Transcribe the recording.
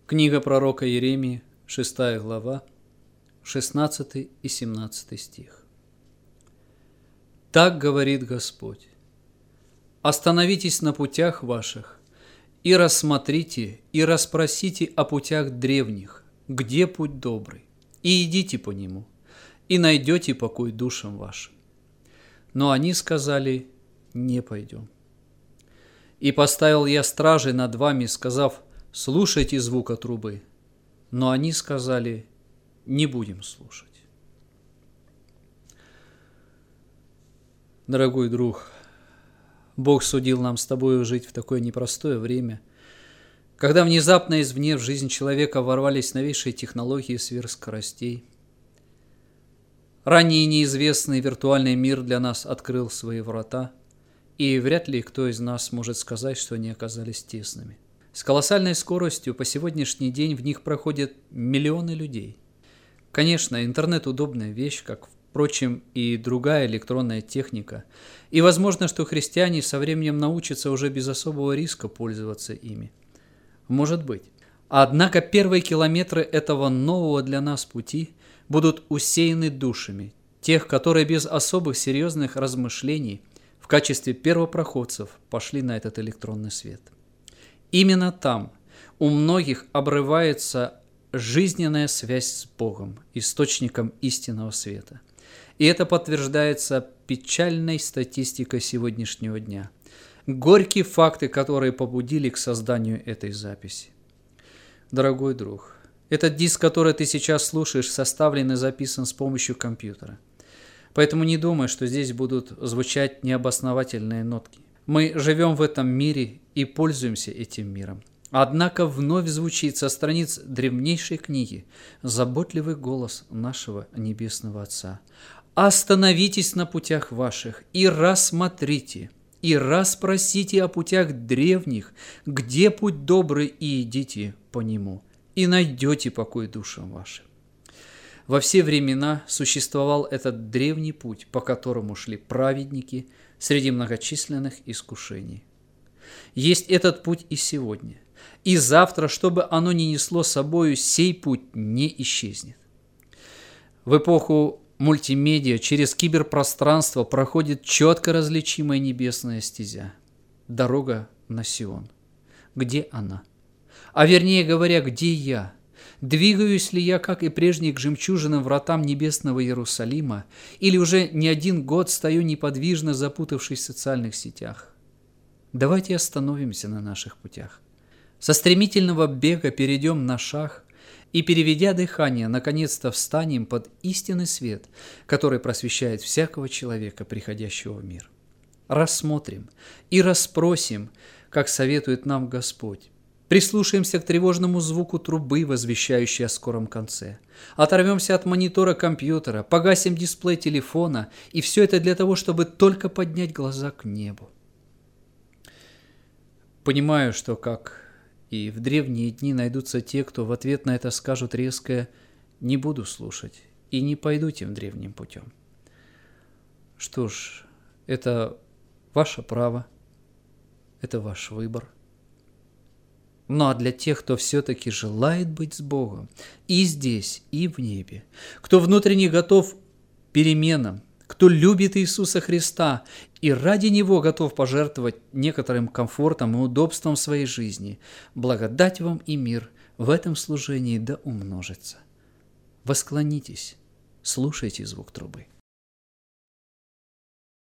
Книга пророка Иеремии, 6 глава, 16 и 17 стих. Так говорит Господь: «Остановитесь на путях ваших, и рассмотрите, и расспросите о путях древних, где путь добрый, и идите по нему, и найдете покой душам вашим». Но они сказали: «Не пойдем». И поставил я стражей над вами, сказав: «Слушайте звука трубы». Но они сказали: «Не будем слушать». Дорогой друг, Бог судил нам с тобою жить в такое непростое время, когда внезапно извне в жизнь человека ворвались новейшие технологии сверхскоростей. Ранее неизвестный виртуальный мир для нас открыл свои врата, и вряд ли кто из нас может сказать, что они оказались тесными. С колоссальной скоростью по сегодняшний день в них проходят миллионы людей. Конечно, интернет – удобная вещь, как, впрочем, и другая электронная техника, и возможно, что христиане со временем научатся уже без особого риска пользоваться ими. Может быть. Однако первые километры этого нового для нас пути будут усеяны душами тех, которые без особых серьезных размышлений в качестве первопроходцев пошли на этот электронный свет. Именно там у многих обрывается жизненная связь с Богом, источником истинного света. И это подтверждается печальной статистикой сегодняшнего дня. Горькие факты, которые побудили к созданию этой записи. Дорогой друг, этот диск, который ты сейчас слушаешь, составлен и записан с помощью компьютера. Поэтому не думай, что здесь будут звучать необосновательные нотки. Мы живем в этом мире и пользуемся этим миром. Однако вновь звучит со страниц древнейшей книги заботливый голос нашего Небесного Отца. «Остановитесь на путях ваших и рассмотрите, и расспросите о путях древних, где путь добрый, и идите по нему, и найдете покой душам вашим». Во все времена существовал этот древний путь, по которому шли праведники среди многочисленных искушений. Есть этот путь и сегодня. И завтра, что бы оно ни несло с собою, сей путь не исчезнет. В эпоху мультимедиа через киберпространство проходит четко различимая небесная стезя. Дорога на Сион. Где она? А вернее говоря, где я? Двигаюсь ли я, как и прежде, к жемчужинам вратам небесного Иерусалима, или уже не один год стою неподвижно, запутавшись в социальных сетях? Давайте остановимся на наших путях. Со стремительного бега перейдем на шаг и, переведя дыхание, наконец-то встанем под истинный свет, который просвещает всякого человека, приходящего в мир. Рассмотрим и расспросим, как советует нам Господь. Прислушаемся к тревожному звуку трубы, возвещающей о скором конце. Оторвемся от монитора компьютера, погасим дисплей телефона, и все это для того, чтобы только поднять глаза к небу. Понимаю, что, как и в древние дни, найдутся те, кто в ответ на это скажут резкое: «Не буду слушать и не пойду тем древним путем». Что ж, это ваше право, это ваш выбор. Ну а для тех, кто все-таки желает быть с Богом и здесь, и в небе, кто внутренне готов к переменам, кто любит Иисуса Христа и ради Него готов пожертвовать некоторым комфортом и удобством своей жизни, благодать вам и мир в этом служении да умножится. Восклонитесь, слушайте звук трубы.